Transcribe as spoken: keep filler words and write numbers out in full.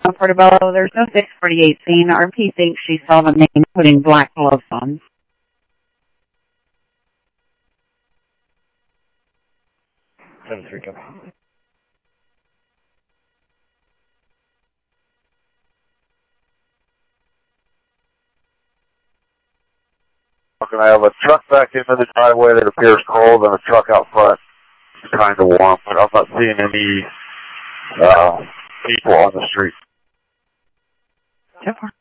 uh, Portobello. There's no six forty-eight scene. R P thinks she saw the man putting black gloves on. seven three, come. I have a truck back into the driveway that appears cold and a truck out front is kind of warm, but I'm not seeing any uh, people on the street. So far.